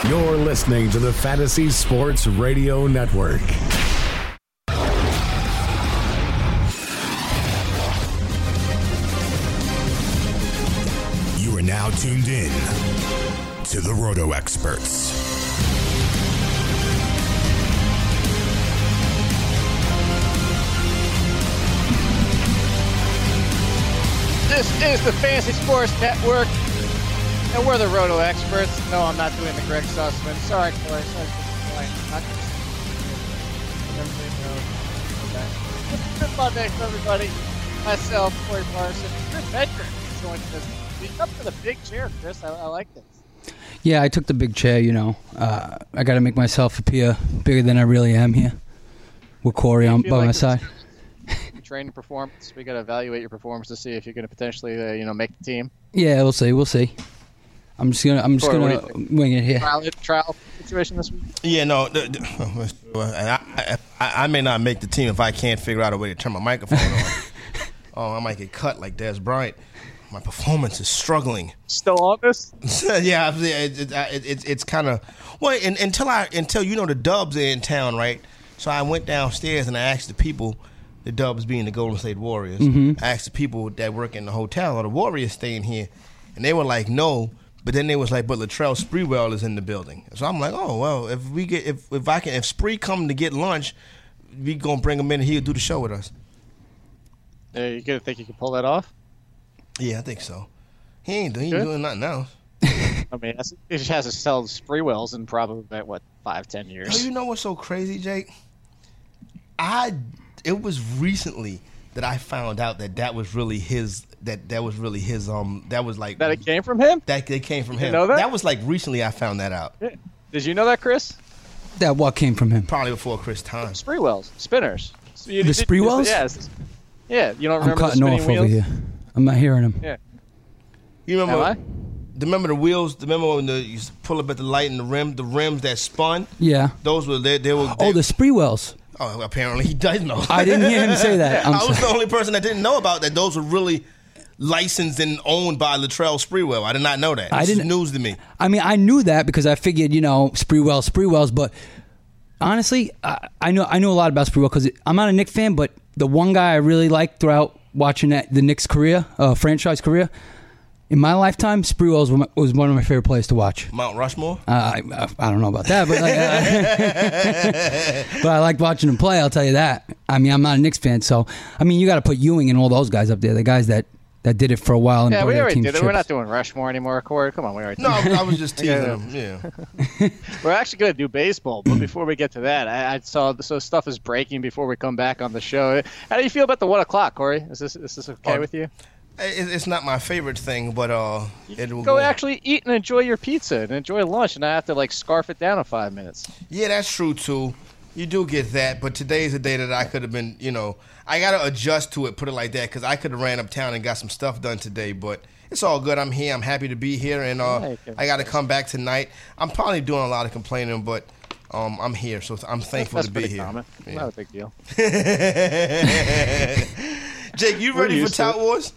You're listening to the Fantasy Sports Radio Network. You are now tuned in to the Roto Experts. This is the Fantasy Sports Network, and we're the Roto Experts. No, I'm not doing the Greg Sussman. Sorry, Corey. Good Monday for everybody. Myself, Corey Parson, Chris Hedrick joining us. He's up for the big chair, Chris. I like this. Yeah, I took the big chair, you know. I got to make myself appear bigger than I really am here with Corey on by my side. Training performance. We got to evaluate your performance to see if you're going to potentially, make the team. Yeah, we'll see. I'm just gonna wing it here. Trial situation this week. Yeah, no. I may not make the team if I can't figure out a way to turn my microphone on. I might get cut like Dez Bryant. My performance is struggling. Still on this? Yeah, it's kind of until the Dubs are in town, right? So I went downstairs and I asked the people. The Dubs being the Golden State Warriors. I asked the people that work in the hotel, are the Warriors staying here? And they were like, no. But then they was like, but Latrell Sprewell is in the building. So I'm like, oh well, if Spree come to get lunch, we gonna bring him in and he'll do the show with us. You gonna think you can pull that off? Yeah, I think so. He ain't doing nothing else. I mean, he just has to sell Sprewells in probably about 5-10 years. Oh, you know what's so crazy, Jake? It was recently that I found out that was really his. That was really his. That was like that. It came from him. That it came from him. You know that? That was like recently. I found that out. Yeah. Did you know that, Chris? That what came from him? Probably before Chris time. Sprewells, spinners. The Sprewells? Yes. Yeah. You don't remember I'm cutting the off wheels? over here. I'm not hearing him. Yeah. You remember? Remember the wheels? Remember when you pull up at the light and the rims that spun? Yeah. Those were they were. Oh, the Sprewells. Oh, apparently he does know. I didn't hear him say that. I was the only person that didn't know about that. Those were really licensed and owned by Latrell Sprewell. I did not know that. This is news to me. I mean, I knew that because I figured, Sprewells. But honestly, I know a lot about Sprewell because I'm not a Knicks fan. But the one guy I really liked throughout watching the Knicks career, franchise career. In my lifetime, Sprewell was one of my favorite players to watch. Mount Rushmore? I don't know about that, but but I liked watching him play, I'll tell you that. I mean, I'm not a Knicks fan, so, I mean, you got to put Ewing and all those guys up there, the guys that did it for a while. Yeah, and we already did it. trips. We're not doing Rushmore anymore, Corey. Come on, we already did it. No, I was just teasing him, yeah. We're actually going to do baseball, but before we get to that, I saw stuff is breaking before we come back on the show. How do you feel about the 1 o'clock, Corey? Is this okay with you? It's not my favorite thing, but it will go actually eat and enjoy your pizza and enjoy lunch, and not have to scarf it down in 5 minutes. Yeah, that's true too. You do get that, but today's a day that I could have been, I got to adjust to it, put it like that, because I could have ran uptown and got some stuff done today, but it's all good. I'm here. I'm happy to be here, and I got to come back tonight. I'm probably doing a lot of complaining, but I'm here, so I'm thankful to be here. Common. Yeah. Not a big deal. Jake, you ready for Tout Wars?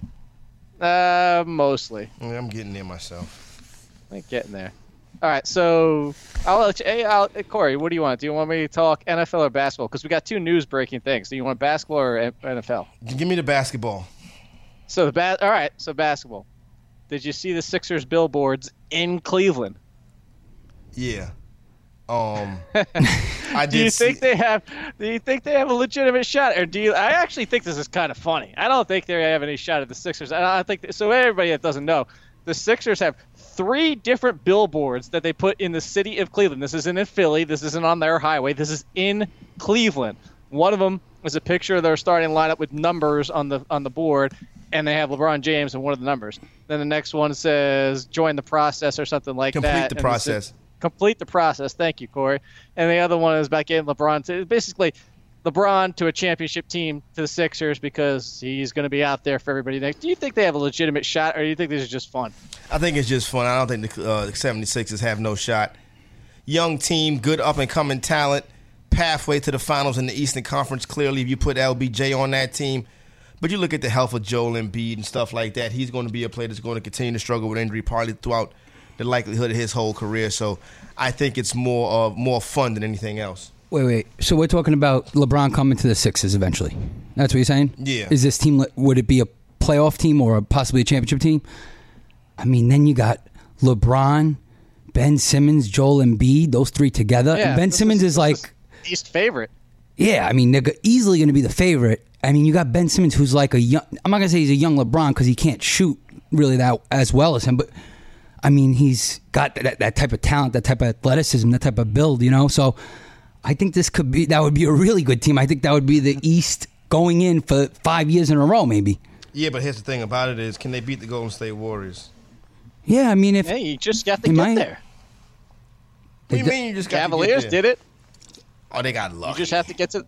Mostly. Yeah, I'm getting there myself. I'm getting there. All right, so I'll let you. Corey, what do you want? Do you want me to talk NFL or basketball? Because we got two news-breaking things. Do you want basketball or NFL? Give me the basketball. So all right. So basketball. Did you see the Sixers billboards in Cleveland? Yeah. I did. Do you think they have a legitimate shot, or do you? I actually think this is kind of funny. I don't think they have any shot at the Sixers. I think so. Everybody that doesn't know, the Sixers have 3 different billboards that they put in the city of Cleveland. This isn't in Philly. This isn't on their highway. This is in Cleveland. One of them is a picture of their starting lineup with numbers on the board, and they have LeBron James in one of the numbers. Then the next one says "Join the process" or something like that. Complete the process. Complete the process. Thank you, Corey. And the other one is about getting LeBron to basically LeBron to a championship team to the Sixers because he's going to be out there for everybody next. Do you think they have a legitimate shot, or do you think this is just fun? I think it's just fun. I don't think the 76ers have no shot. Young team, good up-and-coming talent, pathway to the finals in the Eastern Conference. Clearly, if you put LBJ on that team. But you look at the health of Joel Embiid and stuff like that. He's going to be a player that's going to continue to struggle with injury probably throughout the likelihood of his whole career. So I think it's more fun than anything else. Wait. So we're talking about LeBron coming to the Sixers eventually. That's what you're saying? Yeah. Is this team, would it be a playoff team or possibly a championship team? I mean, then you got LeBron, Ben Simmons, Joel Embiid, those three together. Yeah, And Ben Simmons is like... East favorite. Yeah, I mean, they're easily going to be the favorite. I mean, you got Ben Simmons, who's like a young... I'm not going to say he's a young LeBron because he can't shoot really that as well as him, but I mean, he's got that type of talent, that type of athleticism, that type of build, you know? So I think that would be a really good team. I think that would be the East going in for 5 years in a row, maybe. Yeah, but here's the thing about it is, can they beat the Golden State Warriors? Yeah, I mean, if... Hey, you just got to get there. What do you mean you just got Cavaliers to get there? did it. Oh, they got lucky. You just have to get to...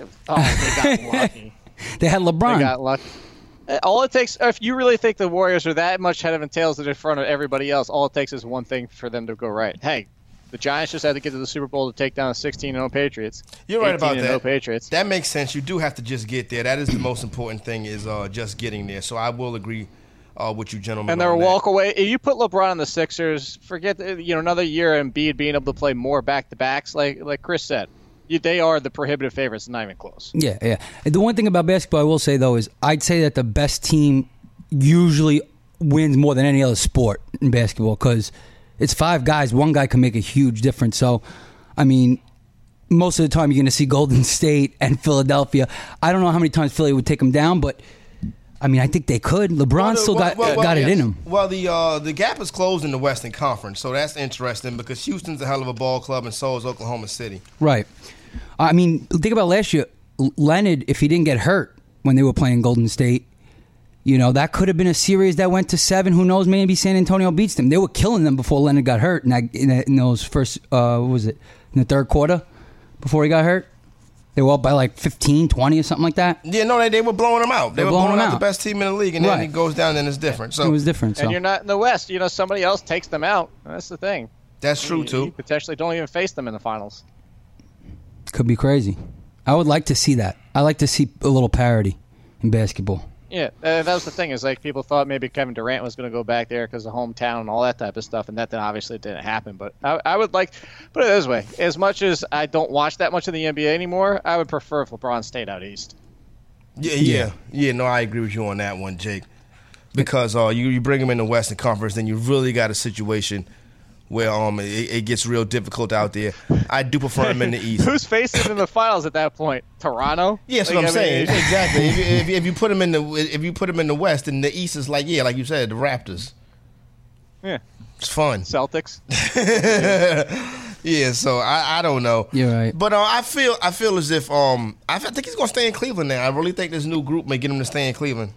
Oh, they got lucky. They had LeBron. They got lucky. All it takes, if you really think the Warriors are that much head and tails in front of everybody else, all it takes is one thing for them to go right. Hey, the Giants just had to get to the Super Bowl to take down the 16-0 Patriots. You're right about 18-0 that. Patriots. That makes sense. You do have to just get there. That is the most important thing, is just getting there. So I will agree with you, gentlemen. And their on that. walk away. If you put LeBron on the Sixers, forget another year and Embiid being able to play more back-to-backs, like Chris said. They are the prohibitive favorites, not even close. Yeah. And the one thing about basketball I will say, though, is I'd say that the best team usually wins more than any other sport in basketball because it's 5 guys. One guy can make a huge difference. So, I mean, most of the time you're going to see Golden State and Philadelphia. I don't know how many times Philly would take them down, but, I mean, I think they could. LeBron still got it in him. Well, the gap is closed in the Western Conference, so that's interesting because Houston's a hell of a ball club and so is Oklahoma City. Right. I mean, think about last year. Leonard, if he didn't get hurt when they were playing Golden State, that could have been a series that went to 7. Who knows? Maybe San Antonio beats them. They were killing them before Leonard got hurt in those first, what was it, in the third quarter before he got hurt? They were up by like 15, 20 or something like that. Yeah, no, they were blowing them out. They were blowing out the best team in the league, and then Right. it goes down, and it's different. So it was different. And you're not in the West. Somebody else takes them out. That's the thing. That's true, too. You potentially don't even face them in the finals. Could be crazy. I would like to see that. I like to see a little parity in basketball. Yeah, that was the thing. Is like people thought maybe Kevin Durant was going to go back there because of hometown and all that type of stuff, and that then obviously didn't happen. But I would like, put it this way: as much as I don't watch that much of the NBA anymore, I would prefer if LeBron stayed out east. Yeah. No, I agree with you on that one, Jake. Because you bring him in the Western Conference, then you really got a situation where it gets real difficult out there. I do prefer him in the East. Who's facing him in the finals at that point? Toronto? Yeah, that's what I'm saying. Exactly. If you put him in the West, then the East is like you said, the Raptors. Yeah. It's fun. Celtics. Yeah, so I don't know. You're right. But I feel as if I think he's gonna stay in Cleveland now. I really think this new group may get him to stay in Cleveland.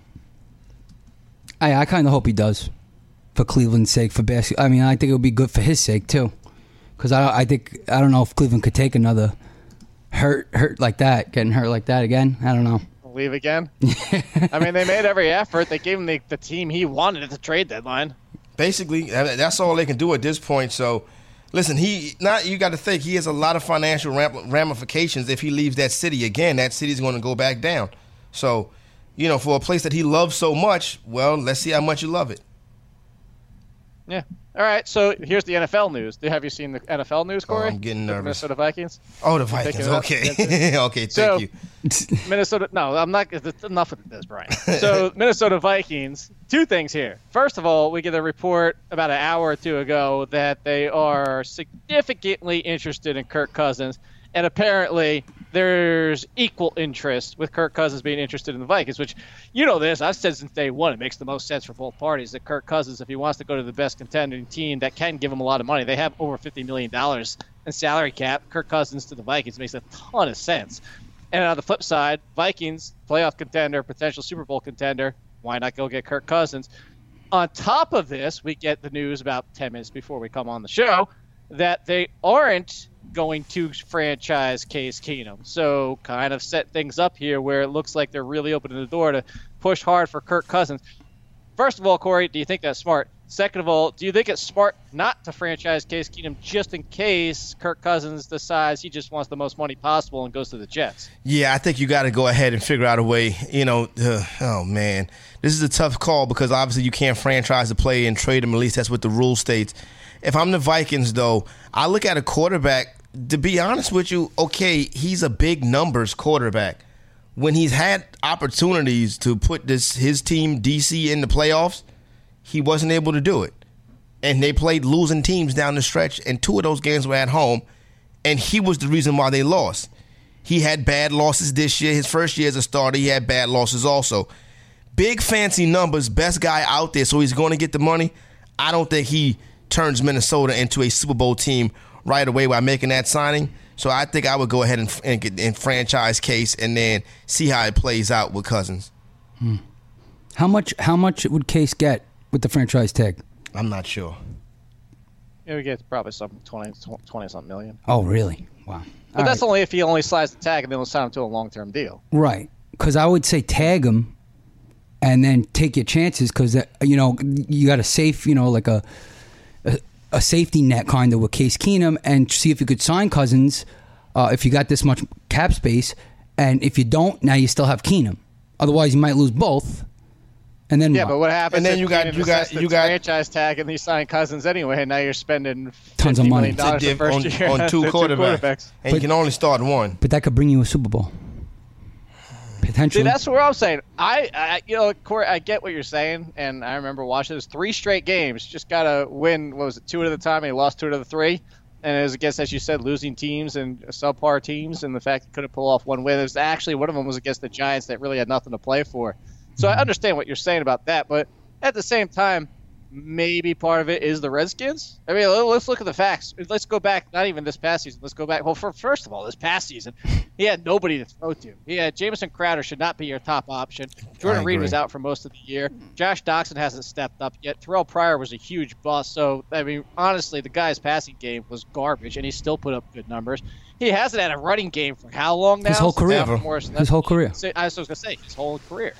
I kind of hope he does. For Cleveland's sake, for basketball. I mean, I think it would be good for his sake too, because I don't know if Cleveland could take another hurt like that, getting hurt like that again. I don't know. Leave again. I mean, they made every effort. They gave him the team he wanted at the trade deadline. Basically, that's all they can do at this point. So, listen, you got to think he has a lot of financial ramifications if he leaves that city again. That city's going to go back down. So, for a place that he loves so much, well, let's see how much you love it. Yeah. All right. So here's the NFL news. Have you seen the NFL news, Corey? I'm getting nervous. Minnesota Vikings. Oh, the Vikings. Okay. Okay. Thank you. Minnesota. No, I'm not. Enough with this, Brian. So Minnesota Vikings. 2 things here. First of all, we get a report about an hour or 2 ago that they are significantly interested in Kirk Cousins, and apparently there's equal interest with Kirk Cousins being interested in the Vikings, which, this, I've said since day one, it makes the most sense for both parties that Kirk Cousins, if he wants to go to the best contending team that can give him a lot of money, they have over $50 million in salary cap. Kirk Cousins to the Vikings makes a ton of sense. And on the flip side, Vikings, playoff contender, potential Super Bowl contender, why not go get Kirk Cousins? On top of this, we get the news about 10 minutes before we come on the show that they aren't going to franchise Case Keenum. So kind of set things up here where it looks like they're really opening the door to push hard for Kirk Cousins. First of all, Corey, do you think that's smart? Second of all, do you think it's smart not to franchise Case Keenum just in case Kirk Cousins decides he just wants the most money possible and goes to the Jets? Yeah, I think you got to go ahead and figure out a way. Oh, man. This is a tough call because obviously you can't franchise the player and trade him. At least that's what the rule states. If I'm the Vikings, though, I look at a quarterback. To be honest with you, okay, he's a big numbers quarterback. When he's had opportunities to put his team, DC, in the playoffs, he wasn't able to do it. And they played losing teams down the stretch, and 2 of those games were at home, and he was the reason why they lost. He had bad losses this year. His first year as a starter, he had bad losses also. Big fancy numbers, best guy out there, so he's going to get the money. I don't think he turns Minnesota into a Super Bowl team right away by making that signing. So I think I would go ahead and franchise Case and then see how it plays out with Cousins. How much would Case get with the franchise tag? I'm not sure. Yeah, we get probably something 20-something million. Oh, really? Wow. But that's only if he only slides the tag and then we'll sign him to a long-term deal. Right. Because I would say tag him and then take your chances because, you got a safe, like a safety net kind of with Case Keenum and see if you could sign Cousins if you got this much cap space. And if you don't, now you still have Keenum. Otherwise, you might lose both. And then but what happens? And then you got franchise tag, and you sign Cousins anyway, and now you're spending tons of money $50 million the first year on two quarterbacks, and you can only start one. But that could bring you a Super Bowl. Potentially. See, that's what I'm saying. Corey, I get what you're saying, and I remember watching those 3 straight games. Just gotta win. What was it, 2 at a time? And he lost 2 out of the 3, and it was against, as you said, losing teams and subpar teams, and the fact he couldn't pull off one win. It was actually one of them was against the Giants that really had nothing to play for. So I understand what you're saying about that, but at the same time, maybe part of it is the Redskins. I mean, let's look at the facts. Let's go back, not even this past season. Let's go back. Well, first of all, this past season, he had nobody to throw to. He had Jamison Crowder should not be your top option. Jordan Reed was out for most of the year. Josh Doxson hasn't stepped up yet. Terrell Pryor was a huge bust. So, I mean, honestly, the guy's passing game was garbage, and he still put up good numbers. He hasn't had a running game for how long now? His whole career. His whole career. I was going to say, his whole career.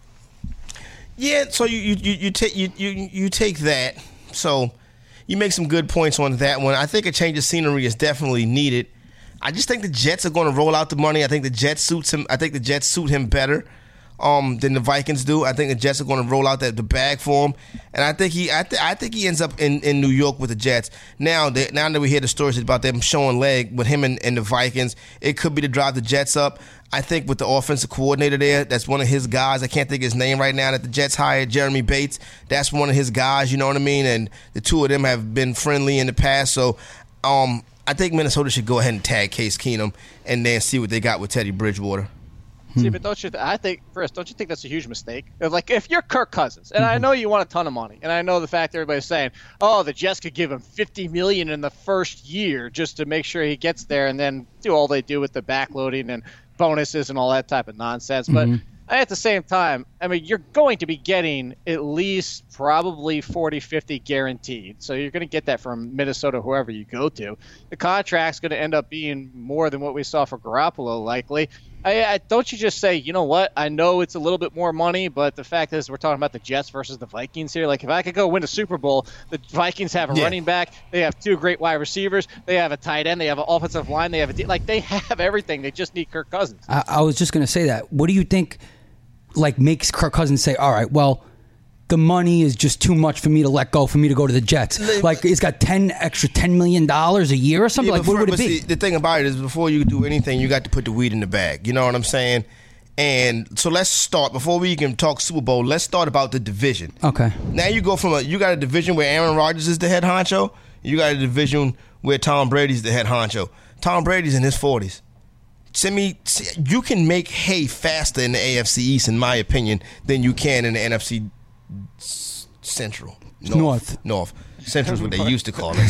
Yeah, so you take that. So you make some good points on that one. I think a change of scenery is definitely needed. I just think the Jets are going to roll out the money. I think the Jets suits him. I think the Jets suit him better than the Vikings do. I think the Jets are going to roll out the bag for him, and I think he ends up in New York with the Jets. Now that we hear the stories about them showing leg with him and the Vikings, it could be to drive the Jets up. I think with the offensive coordinator there, that's one of his guys. I can't think of his name right now that the Jets hired, Jeremy Bates. That's one of his guys, you know what I mean? And the 2 of them have been friendly in the past. So I think Minnesota should go ahead and tag Case Keenum and then see what they got with Teddy Bridgewater. See, but don't you think that's a huge mistake? Like, if you're Kirk Cousins, and I know you want a ton of money, and I know the fact everybody's saying, oh, the Jets could give him $50 million in the first year just to make sure he gets there and then do all they do with the backloading and bonuses and all that type of nonsense. But at the same time, I mean, you're going to be getting at least probably 40-50 guaranteed. So you're going to get that from Minnesota, whoever you go to. The contract's going to end up being more than what we saw for Garoppolo, likely. Don't you just say, you know what, I know it's a little bit more money, but the fact is we're talking about the Jets versus the Vikings here. Like, if I could go win a Super Bowl, the Vikings have a running back. They have 2 great wide receivers. They have a tight end. They have an offensive line. They have they have everything. They just need Kirk Cousins. I was just going to say that. What do you think makes Kirk Cousins say, all right, well, the money is just too much for me to let go, for me to go to the Jets? Like, it's got extra $10 million a year or something? What would it be? See, the thing about it is, before you do anything, you got to put the weed in the bag. You know what I'm saying? And so let's start, before we can talk Super Bowl, let's start about the division. Okay. Now you go from you got a division where Aaron Rodgers is the head honcho. You got a division where Tom Brady's the head honcho. Tom Brady's in his 40s. You can make hay faster in the AFC East, in my opinion, than you can in the NFC Central. North. Central's what they used to call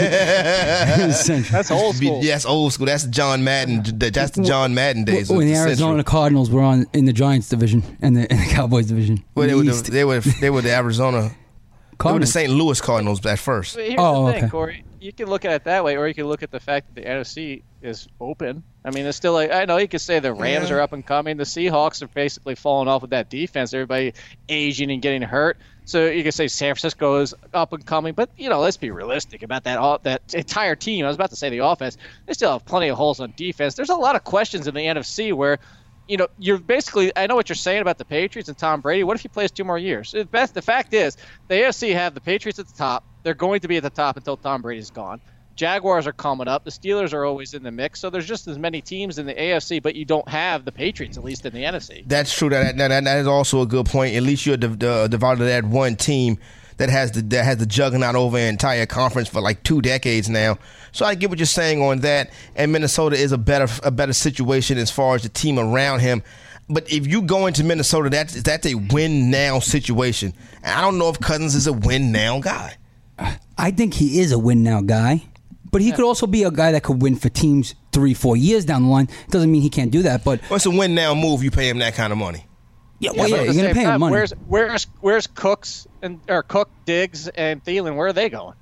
it. That's old school. Yes, old school. That's John Madden. That's the John Madden days. When the Arizona Cardinals were in the Giants division and the Cowboys division. Well, they were the Arizona Cardinals. They were the St. Louis Cardinals at first. Here's the thing, Corey. You can look at it that way, or you can look at the fact that the NFC is open. I mean, it's still like, I know you could say the Rams are up and coming. The Seahawks are basically falling off with that defense. Everybody aging and getting hurt. So you could say San Francisco is up and coming. But, let's be realistic about that entire team. I was about to say the offense. They still have plenty of holes on defense. There's a lot of questions in the NFC where, you're basically, I know what you're saying about the Patriots and Tom Brady. What if he plays 2 more years? The fact is, the AFC have the Patriots at the top. They're going to be at the top until Tom Brady's gone. Jaguars are coming up. The Steelers are always in the mix. So there's just as many teams in the AFC, but you don't have the Patriots, at least in the NFC. That's true. That is also a good point. At least you're divided that one team that has the juggernaut over an entire conference for like 2 decades now. So I get what you're saying on that. And Minnesota is a better situation as far as the team around him. But if you go into Minnesota, that's a win now situation. And I don't know if Cousins is a win now guy. I think he is a win now guy. But he could also be a guy that could win for teams 3-4 years down the line. Doesn't mean he can't do that. But it's a win now move. You pay him that kind of money. Yeah, you're going to pay him money. Where's Cooks Cook, Diggs, and Thielen? Where are they going?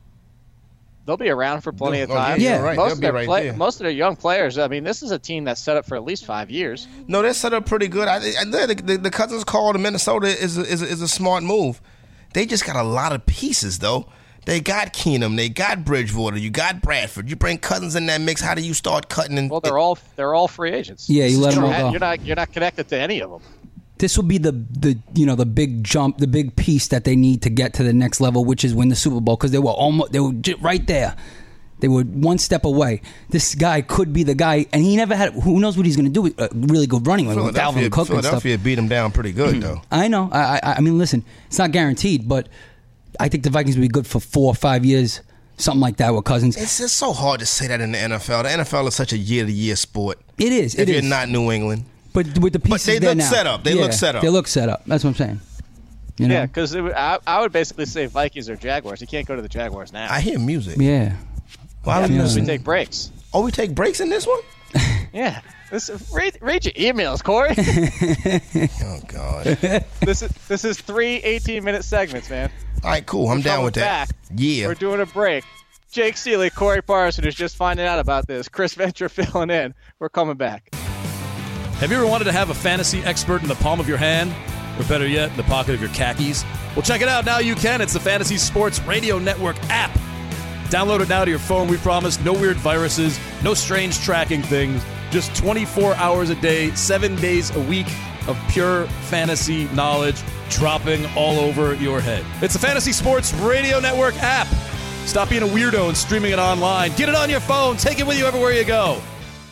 They'll be around for plenty of time. Yeah, right. Most of their young players. I mean, this is a team that's set up for at least 5 years. No, they're set up pretty good. The Cousins call to Minnesota is a smart move. They just got a lot of pieces though. They got Keenum, they got Bridgewater, you got Bradford. You bring Cousins in that mix. How do you start cutting? Well, they're all free agents. Yeah, you let them all go. You're not connected to any of them. This will be the big jump, the big piece that they need to get to the next level, which is win the Super Bowl, because they were right there. They were one step away. This guy could be the guy, and he never had. Who knows what he's going to do with really good running with Dalvin Cook and stuff. Philadelphia beat him down pretty good though. I know. I mean, listen, it's not guaranteed, but I think the Vikings will be good for 4 or 5 years, something like that with Cousins. It's just so hard to say that in the NFL. The NFL is such a year-to-year sport. It is. If you're not New England. But with the pieces they look set up. They look set up. They look set up. That's what I'm saying. Yeah, because I would basically say Vikings or Jaguars. You can't go to the Jaguars now. I hear music. Yeah. Why would we take breaks? Oh, we take breaks in this one? Yeah. Read your emails, Corey. Oh, God. This is 3 18-minute segments, man. All right, cool. I'm down with that. Yeah. We're doing a break. Jake Seeley, Corey Parson, who's just finding out about this. Chris Venture filling in. We're coming back. Have you ever wanted to have a fantasy expert in the palm of your hand? Or better yet, in the pocket of your khakis? Well, check it out. Now you can. It's the Fantasy Sports Radio Network app. Download it now to your phone. We promise no weird viruses, no strange tracking things. Just 24 hours a day, 7 days a week of pure fantasy knowledge dropping all over your head. It's the Fantasy Sports Radio Network app. Stop being a weirdo and streaming it online. Get it on your phone. Take it with you everywhere you go.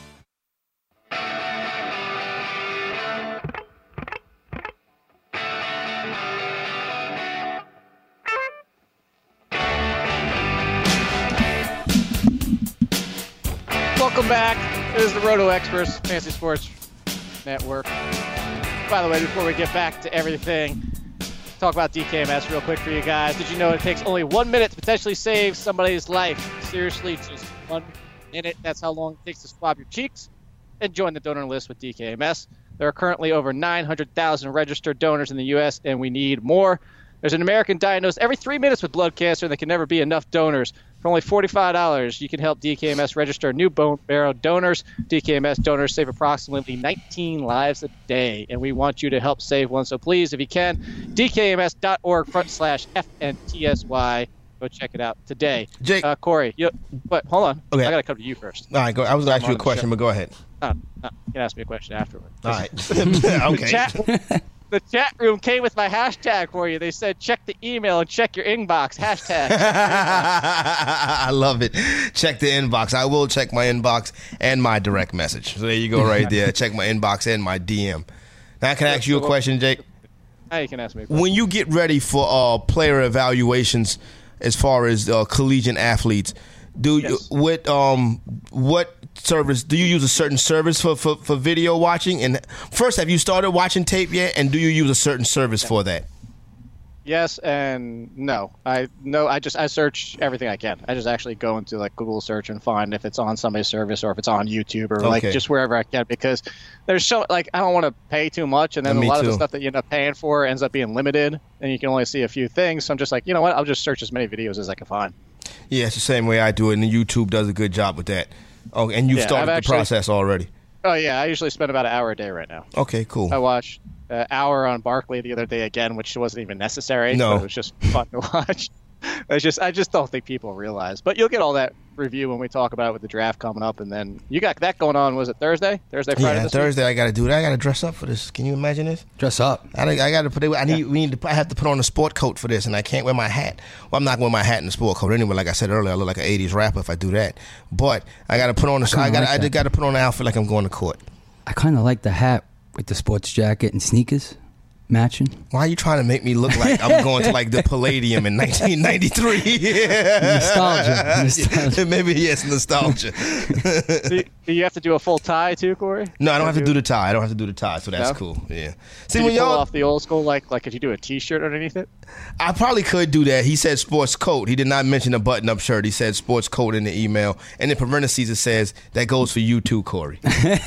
Welcome back. This is the Roto Experts Fantasy Sports Network. By the way, before we get back to everything, talk about DKMS real quick for you guys. Did you know it takes only 1 minute to potentially save somebody's life? Seriously, just 1 minute. That's how long it takes to swab your cheeks and join the donor list with DKMS. There are currently over 900,000 registered donors in the U.S., and we need more. There's an American diagnosed every 3 minutes with blood cancer, and there can never be enough donors. For only $45, you can help DKMS register new bone marrow donors. DKMS donors save approximately 19 lives a day, and we want you to help save one. So please, if you can, dkms.org/FNTSY. Go check it out today. Jake. Corey, but hold on. Okay. I got to come to you first. All right, go. I was going to ask you a question, but go ahead. You can ask me a question afterward. All right. Okay. The chat room came with my hashtag for you. They said, check the email and check your inbox. Hashtag. I love it. Check the inbox. I will check my inbox and my direct message. So there you go right there. Check my inbox and my DM. Now, can I ask you a question, Jake? Now you can ask me a question. When you get ready for player evaluations as far as collegiate athletes, what service do you use? A certain service for video watching? And first, have you started watching tape yet? And do you use a certain service for that? Yes and no. I search everything I can. I just actually go into like Google search and find if it's on somebody's service or if it's on YouTube or like just wherever I can, because there's so like I don't want to pay too much, and then a lot of the stuff that you end up paying for ends up being limited, and you can only see a few things. So I'm just like, you know what? I'll just search as many videos as I can find. Yeah, it's the same way I do it, and YouTube does a good job with that. Oh, and you've Yeah, started I've the process already. Oh yeah, I usually spend about an hour a day right now. Okay, cool. I watched an hour on Barkley the other day again, which wasn't even necessary. No. But it was just fun to watch. I just don't think people realize. But you'll get all that review when we talk about it with the draft coming up, and then you got that going on. Was it Thursday, Friday? Yeah, this Thursday I got to do that. I got to dress up for this. Can you imagine this? Dress up. I got to put it. I have to put on a sport coat for this, and I can't wear my hat. Well, I'm not wearing my hat and the sport coat anyway. Like I said earlier, I look like an '80s rapper if I do that. But I got to put on I got to put on an outfit like I'm going to court. I kind of like the hat with the sports jacket and sneakers matching. Why are you trying to make me look like I'm going to like the Palladium in 1993? Nostalgia. Maybe yes, nostalgia. Do you have to do a full tie too, Corey? No, I don't have to do the tie. So that's cool. Yeah. See, Did when you pull y'all off the old school like could you do a T-shirt underneath it? I probably could do that. He said sports coat. He did not mention a button-up shirt. He said sports coat in the email. And in parentheses, it says, that goes for you too, Corey.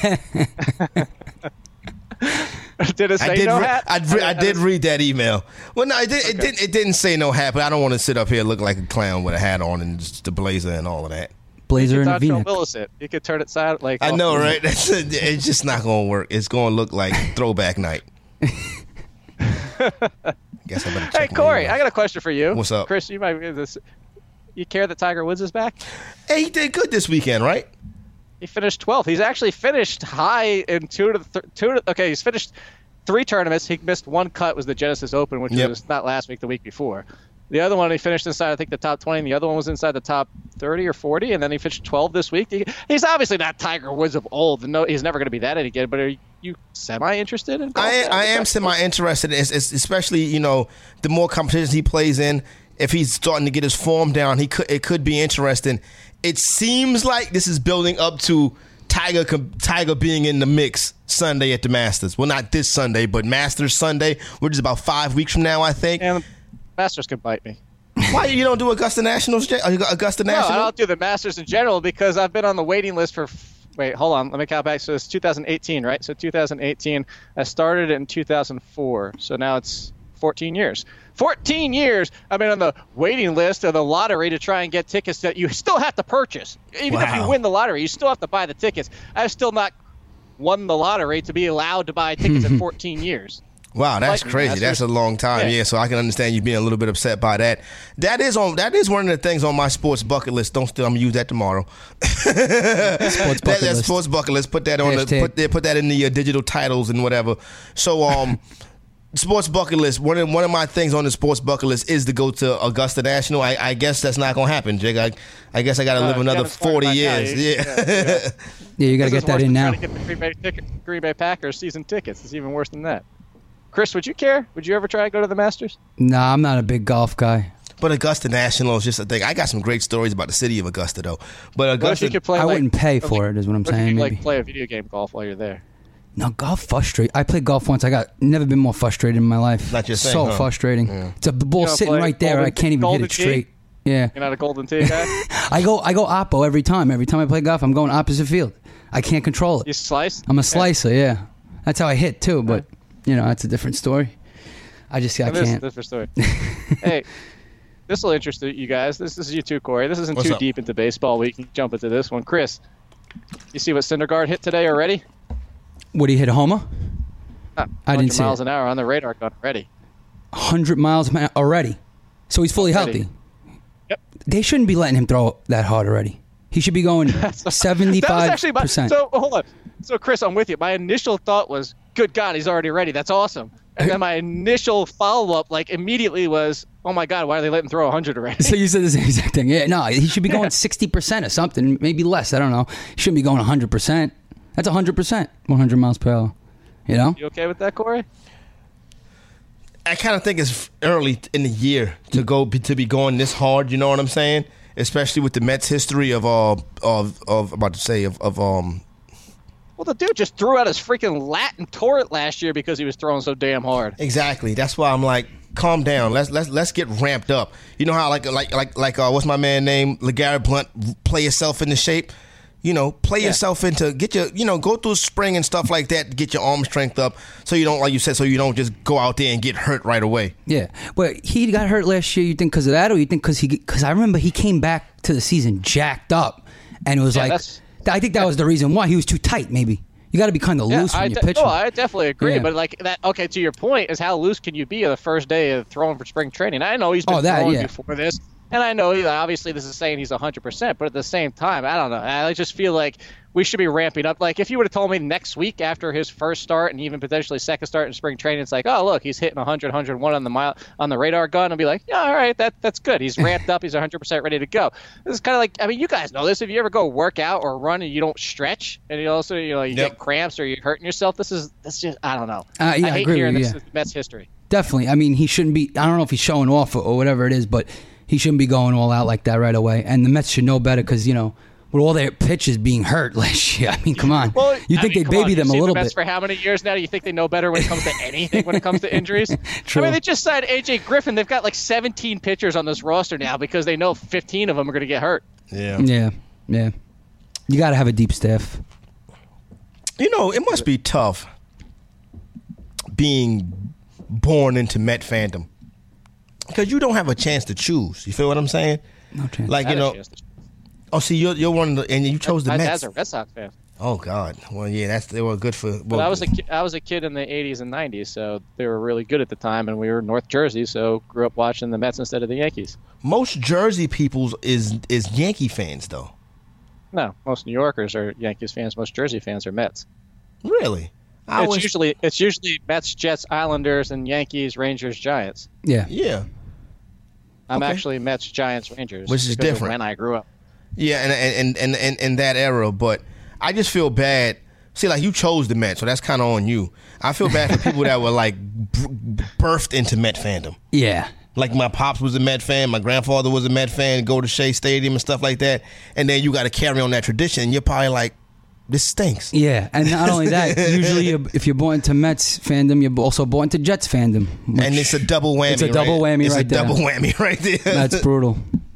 Did it say no hat? I did read that email. Well, no, it didn't say no hat, but I don't want to sit up here look like a clown with a hat on and just the blazer and all of that. Blazer and a Not Joe V-neck. Willis it. You could turn it side like. I know, right? It's just not going to work. It's going to look like throwback night. Guess I better check Hey, my Corey, emails. I got a question for you. What's up? Chris? You might get this. You care that Tiger Woods is back? Hey, he did good this weekend, right? He finished 12th. He's actually finished high in he's finished 3 tournaments. He missed one cut, was the Genesis Open, which was not last week, the week before. The other one he finished inside, I think, the top 20, and the other one was inside the top 30 or 40, and then he finished 12 this week. He's obviously not Tiger Woods of old. No, he's never going to be that any good, but are you semi-interested in golf? I am semi-interested, especially, the more competitions he plays in. If he's starting to get his form down, it could be interesting. It seems like this is building up to Tiger being in the mix Sunday at the Masters. Well, not this Sunday, but Masters Sunday, which is about 5 weeks from now, I think. And Masters can bite me. Why you don't do Augusta Nationals? Augusta No, National? I don't do the Masters in general because I've been on the waiting list for. Wait, hold on. Let me count back. So it's 2018, right? So 2018. I started in 2004. So now it's 14 years. 14 years I've been on the waiting list of the lottery to try and get tickets that you still have to purchase. Even if you win the lottery, you still have to buy the tickets. I've still not won the lottery to be allowed to buy tickets in 14 years. Wow, that's Like crazy. Masters. That's a long time. Yeah, so I can understand you being a little bit upset by that. That is one of the things on my sports bucket list. Don't steal. I'm gonna use that tomorrow. Sports bucket list. Sports bucket list. Put that on Hashtag. put that in the digital titles and whatever. So sports bucket list. One of my things on the sports bucket list is to go to Augusta National. I guess that's not gonna happen, Jig. I guess I got to live another 40 years. Yeah, you got to get that in now. Trying to get the Green Bay Packers season tickets. It's even worse than that. Chris, would you care? Would you ever try to go to the Masters? Nah, I'm not a big golf guy. But Augusta National is just a thing. I got some great stories about the city of Augusta, though. But What if Augusta, you could play? I wouldn't pay for it, is what I'm What if you saying. could, Maybe. play a video game golf while you're there? No, golf frustrate. I played golf once. I got never been more frustrated in my life. Not your thing, so huh? frustrating. Yeah. It's the ball You don't sitting play right there. Golden- I can't even hit Golden it Tee? straight. Yeah, You're not a Golden Tee guy. I go oppo every time. Every time I play golf, I'm going opposite field. I can't control You it. slice. I'm a slicer. Yeah, that's how I hit too. But that's a different story. I This is a can't. different story. Hey, this will interest you guys. This is you too, Corey. This isn't What's too up? deep into baseball. We can jump into this one. Chris, you see what Syndergaard hit today already? Would he hit a homer? I didn't 100 see miles it. an hour on the radar gun already. 100 miles an hour already. So he's fully Already. healthy. Yep. They shouldn't be letting him throw that hard already. He should be going That was actually 75%. So hold on. So Chris, I'm with you. My initial thought was, "Good God, he's already ready. That's awesome." And then my initial follow-up, immediately was, "Oh my God, why are they letting him throw 100 already?" So you said the same exact thing. Yeah, no, he should be going 60% or something, maybe less. I don't know. He shouldn't be going 100%. That's 100%, 100 miles per hour. You know? You okay with that, Corey? I kind of think it's early in the year to be going this hard. You know what I'm saying? Especially with the Mets' history of Well, the dude just threw out his freaking Latin torrent last year because he was throwing so damn hard. exactly. That's why I'm like, calm down. Let's get ramped up. You know how like what's my man name? LeGarrette Blunt, play yourself into shape. Play yourself into get your go through spring and stuff like that to get your arm strength up so you don't, like you said, so you don't just go out there and get hurt right away. Yeah. But he got hurt last year, you think because of that, or you think because I remember he came back to the season jacked up, and it was Yeah, like that's- I think that was the reason why he was too tight. Maybe you got to be kind of loose when you're pitching. No, I definitely agree. Yeah. But like that. Okay, to your point is how loose can you be the first day of throwing for spring training? I know he's been throwing before this. And I know, obviously, this is saying he's 100%, but at the same time, I don't know. I just feel like we should be ramping up. Like, if you would have told me next week after his first start and even potentially second start in spring training, it's like, oh, look, he's hitting 100, 101 on the radar gun. I'll be like, yeah, all right, that's good. He's ramped up. He's 100% ready to go. This is kind of like, I mean, you guys know this. If you ever go work out or run and you don't stretch, and you also, you get cramps or you're hurting yourself, that's just, I don't know. Yeah, I hate agree hearing with this you. is Mets history. Definitely. I mean, he shouldn't be. I don't know if he's showing off or whatever it is, but he shouldn't be going all out like that right away. And the Mets should know better because, with all their pitches being hurt last year, I mean, come on. Well, you think they baby them a little the Mets bit. for how many years now? Do you think they know better when it comes to anything, when it comes to injuries? True. I mean, they just signed A.J. Griffin. They've got like 17 pitchers on this roster now because they know 15 of them are going to get hurt. Yeah. Yeah. You got to have a deep staff. It must be tough being born into Met fandom. Because you don't have a chance to choose. You feel what I'm saying? No chance. Like, see, you're one of the, and you chose the My Mets. dad's a Red Sox fan. Oh, God. Well, yeah, they were good for. But I was a kid in the 80s and 90s, so they were really good at the time, and we were North Jersey, so grew up watching the Mets instead of the Yankees. Most Jersey peoples is Yankee fans, though. No, most New Yorkers are Yankees fans. Most Jersey fans are Mets. Really? It's usually Mets, Jets, Islanders, and Yankees, Rangers, Giants. Yeah. Yeah. I'm actually Mets, Giants, Rangers, which is because of different. when I grew up. Yeah, and in that era, but I just feel bad. See, like, you chose the Mets, so that's kind of on you. I feel bad for people that were like birthed into Met fandom. Yeah. Like, my pops was a Met fan, my grandfather was a Met fan, go to Shea Stadium and stuff like that, and then you got to carry on that tradition. And you're probably like, this stinks. Yeah, and not only that, usually if you're born into Mets fandom, you're also born into Jets fandom. And it's a double whammy. It's a double whammy right there. It's a double whammy right there. That's brutal.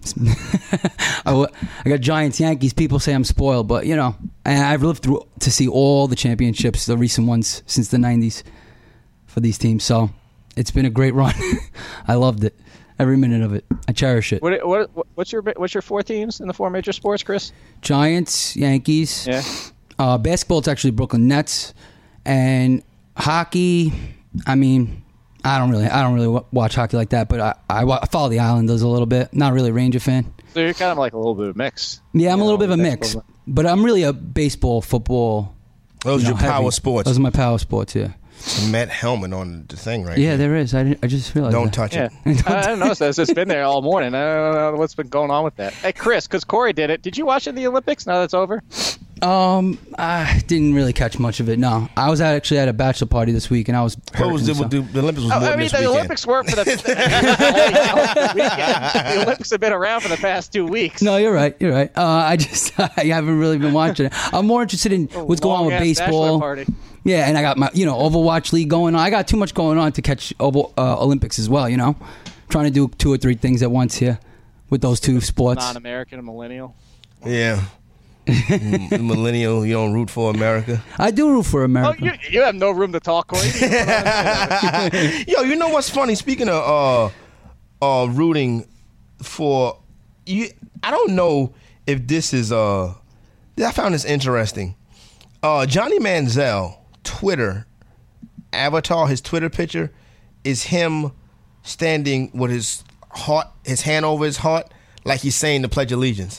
I got Giants, Yankees. People say I'm spoiled, but and I've lived through to see all the championships, the recent ones since the '90s for these teams. So it's been a great run. I loved it, every minute of it. I cherish it. What's your four teams in the four major sports, Chris? Giants, Yankees. Yeah. Basketball, it's actually Brooklyn Nets, and hockey. I mean, I don't really watch hockey like that, but I follow the Islanders a little bit. Not really a Ranger fan. So you're kind of like a little bit of a mix. Yeah, I'm a little bit of a mix, but I'm really a baseball, football. Those are your power heavy. sports. Those are my power sports. Yeah. It's a Met helmet on the thing right Yeah, there. there is. I just realized. Don't that. touch Yeah. it. I don't know. It's been there all morning. I don't know what's been going on with that. Hey, Chris, because Corey did it. Did you watch it in the Olympics now that's over? I didn't really catch much of it. No, I was actually at a bachelor party this week, and I was. What was the Olympics was more than this the weekend. Olympics weren't for the weekend. The Olympics have been around for the past 2 weeks. No, you're right. You're right. I haven't really been watching it. I'm more interested in what's going on with baseball. Party. Yeah, and I got my Overwatch League going on. I got too much going on to catch Olympics as well. Trying to do 2 or 3 things at once here with those 2 sports. Non-American and millennial. Yeah. Millennial, you don't root for America. I do root for America. Oh, you have no room to talk, Corey. Yo, you know what's funny? Speaking of rooting for you, I don't know if this is I found this interesting. Johnny Manziel Twitter avatar, his Twitter picture is him standing with his hand over his heart, like he's saying the Pledge of Allegiance.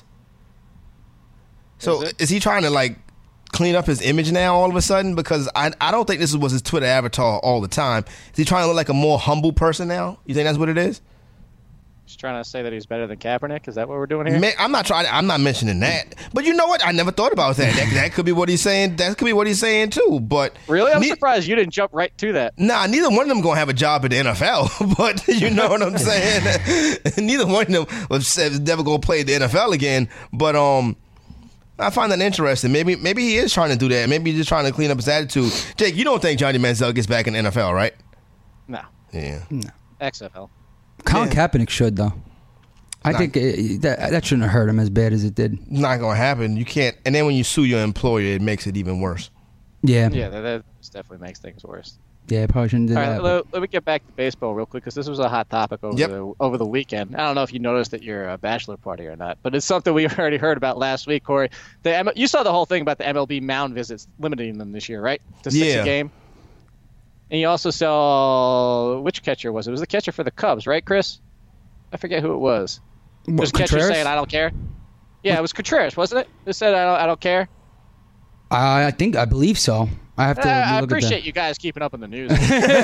So is he trying to like clean up his image now all of a sudden? Because I don't think this was his Twitter avatar all the time. Is he trying to look like a more humble person now? You think that's what it is? Just trying to say that he's better than Kaepernick? Is that what we're doing here? I'm not mentioning that. But you know what? I never thought about that. That could be what he's saying. That could be what he's saying too. But really, I'm surprised you didn't jump right to that. Nah, neither one of them gonna have a job at the NFL. But you know what I'm saying? Neither one of them was never gonna play the NFL again. But I find that interesting. Maybe he is trying to do that. Maybe he's just trying to clean up his attitude. Jake, you don't think Johnny Manziel gets back in the NFL, right? No. Yeah. No. XFL. Colin Kaepernick should, though. I think that shouldn't have hurt him as bad as it did. Not going to happen. You can't. And then when you sue your employer, it makes it even worse. Yeah. Yeah, that definitely makes things worse. Yeah, probably shouldn't do All that. right, let me get back to baseball real quick because this was a hot topic over the weekend. I don't know if you noticed at your bachelor party or not, but it's something we already heard about last week, Corey. You saw the whole thing about the MLB mound visits limiting them this year, right? To 6 a game. And you also saw which catcher was it? It was the catcher for the Cubs, right, Chris? I forget who it was. It was catcher saying, "I don't care." Yeah, it was Contreras, wasn't it? It said, "I don't care." I believe so. I have to. I appreciate you guys keeping up in the news.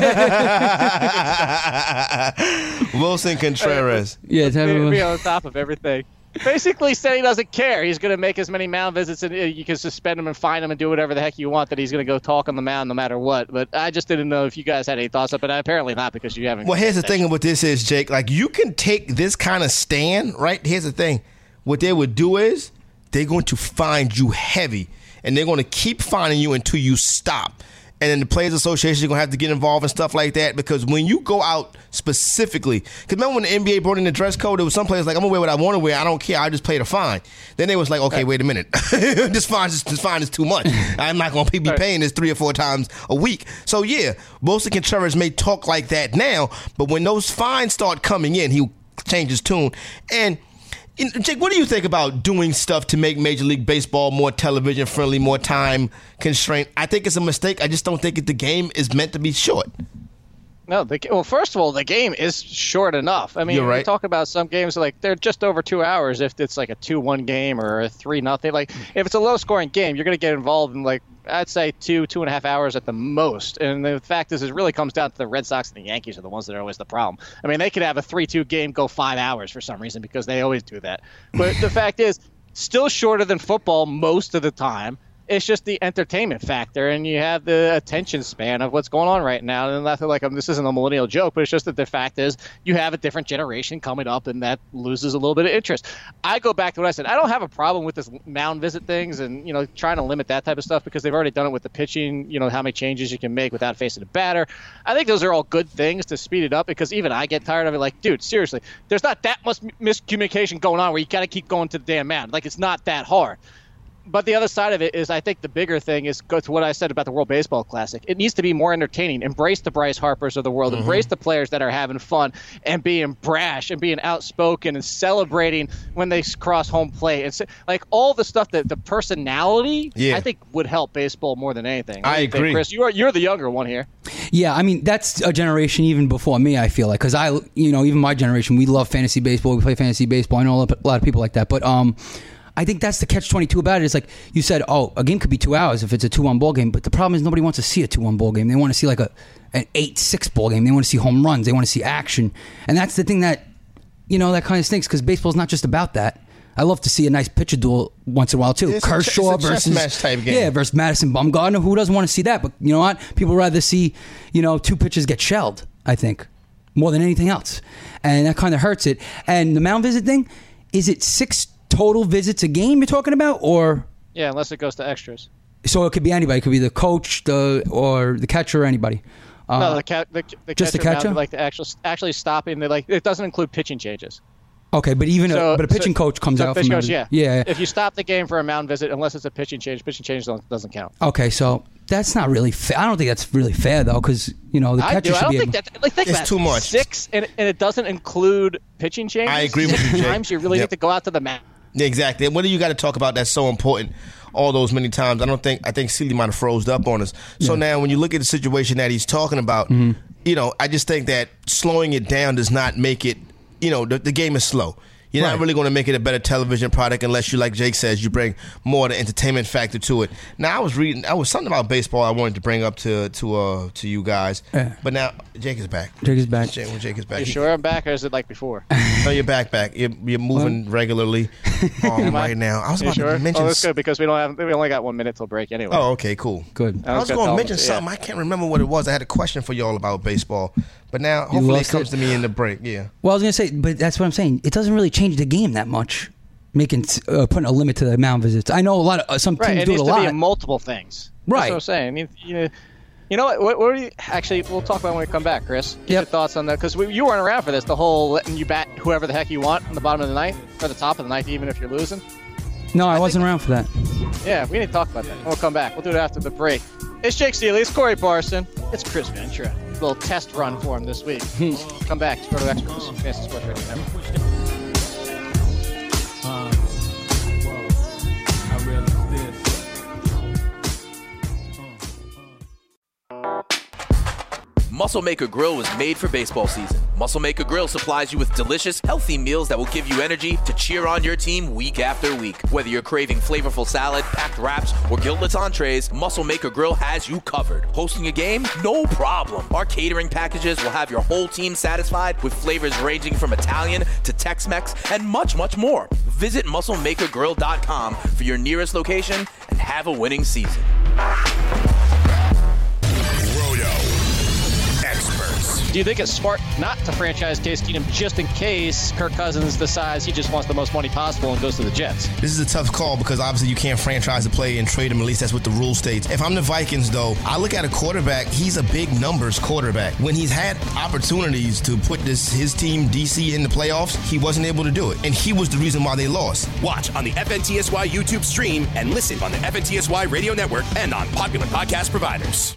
Wilson Contreras. Yeah, be on top of everything. Basically said he doesn't care. He's going to make as many mound visits, and you can suspend him and fine him and do whatever the heck you want, that he's going to go talk on the mound no matter what. But I just didn't know if you guys had any thoughts up, but apparently not, because you haven't. Well, here's the thing with this is, Jake, like, you can take this kind of stand, right? Here's the thing. What they would do is they're going to fine you heavy, and they're going to keep fining you until you stop. And then the Players Association is going to have to get involved and stuff like that, because when you go out specifically, because remember when the NBA brought in the dress code, there was some players like, I'm going to wear what I want to wear. I don't care. I just pay the fine. Then they was like, okay, wait a minute. this fine is too much. I'm not going to be paying this 3 or 4 times a week. So, yeah, Wilson Contreras may talk like that now, but when those fines start coming in, he'll change his tune. And Jake, what do you think about doing stuff to make Major League Baseball more television friendly, more time constraint? I think it's a mistake. I just don't think the game is meant to be short. No, well, first of all, the game is short enough. I mean, You're right. We talk about some games like they're just over 2 hours if it's like a 2-1 game or a 3-0. Like, if it's a low-scoring game, you're going to get involved in, like, I'd say 2.5 hours at the most. And the fact is, it really comes down to the Red Sox and the Yankees are the ones that are always the problem. I mean, they could have a 3-2 game go 5 hours for some reason because they always do that. But the fact is, still shorter than football most of the time. It's just the entertainment factor, and you have the attention span of what's going on right now. And nothing like this isn't a millennial joke, but it's just that the fact is you have a different generation coming up, and that loses a little bit of interest. I go back to what I said. I don't have a problem with this mound visit things and trying to limit that type of stuff because they've already done it with the pitching. How many changes you can make without facing a batter. I think those are all good things to speed it up because even I get tired of it. Like, dude, seriously, there's not that much miscommunication going on where you got to keep going to the damn mound. Like, it's not that hard. But the other side of it is, I think the bigger thing is go to what I said about the World Baseball Classic. It needs to be more entertaining. Embrace the Bryce Harpers of the world. Embrace the players that are having fun and being brash and being outspoken and celebrating when they cross home plate. It's like all the stuff that the personality, I think, would help baseball more than anything. I agree. Chris, you're the younger one here. Yeah, I mean, that's a generation even before me, I feel like, because even my generation, we love fantasy baseball. We play fantasy baseball. I know a lot of people like that, but I think that's the catch-22 about it. It's like you said, a game could be 2 hours if it's a 2-1 ball game, but the problem is nobody wants to see a 2-1 ball game. They want to see like an 8-6 ball game. They want to see home runs. They want to see action. And that's the thing that, that kind of stinks because baseball's not just about that. I love to see a nice pitcher duel once in a while, too. It's Kershaw a chess match type game. Yeah, versus Madison Bumgarner. Who doesn't want to see that? But you know what? People rather see, 2 pitchers get shelled, I think, more than anything else. And that kind of hurts it. And the mound visit thing, is it 6 total visits a game you're talking about, or? Yeah, unless it goes to extras. So it could be anybody. It could be the coach, or the catcher, or anybody. No, the just catcher, the catcher. Like the actually stopping. It doesn't include pitching changes. Okay, but even a pitching coach comes out from coach, yeah. If you stop the game for a mound visit, unless it's a pitching change doesn't count. Okay, so that's not really fair. I don't think that's really fair though, because the catcher should be able. Think it's too much. 6 and it doesn't include pitching changes. I agree with you, Jake. Times you really need to go out to the mound. Yeah, exactly. What do you got to talk about that's so important all those many times? I think Seeley might have froze up on us. So now when you look at the situation that he's talking about, I just think that slowing it down does not make it, the game is slow. You're not really going to make it a better television product unless you, like Jake says, you bring more of the entertainment factor to it. Now, I was something about baseball I wanted to bring up to you guys, but now Jake is back. Jake is back. Jake is back. You sure I'm back, or is it like before? No, you're back. You're moving regularly right now. I was about to mention. Oh, that's good because we only got 1 minute till break anyway. Oh, okay, cool. Good. I was going to mention something. I can't remember what it was. I had a question for y'all about baseball, but now hopefully it comes to me in the break. Yeah. Well, I was going to say, but that's what I'm saying. It doesn't really change the game that much, putting a limit to the mound visits. I know a lot of some teams do it a lot. It needs to be multiple things. Right. That's what I'm saying. You know what? What do you actually? We'll talk about when we come back, Chris. Get your thoughts on that because you weren't around for this. The whole letting you bat whoever the heck you want on the bottom of the ninth or the top of the ninth, even if you're losing. No, I wasn't around for that. Yeah, we need to talk about that. We'll come back. We'll do it after the break. It's Jake Seeley. It's Corey Parson. It's Chris Ventura. A little test run for him this week. Come back to Roto Experts, Fantasy Sports Radio Network. Muscle Maker Grill was made for baseball season. Muscle Maker Grill supplies you with delicious, healthy meals that will give you energy to cheer on your team week after week. Whether you're craving flavorful salad, packed wraps, or guiltless entrees, Muscle Maker Grill has you covered. Hosting a game? No problem. Our catering packages will have your whole team satisfied with flavors ranging from Italian to Tex-Mex and much, much more. Visit MuscleMakerGrill.com for your nearest location and have a winning season. Do you think it's smart not to franchise Case Keenum just in case Kirk Cousins decides he just wants the most money possible and goes to the Jets? This is a tough call because obviously you can't franchise a player and trade him. At least that's what the rule states. If I'm the Vikings, though, I look at a quarterback. He's a big numbers quarterback. When he's had opportunities to put his team, DC, in the playoffs, he wasn't able to do it. And he was the reason why they lost. Watch on the FNTSY YouTube stream and listen on the FNTSY Radio Network and on popular podcast providers.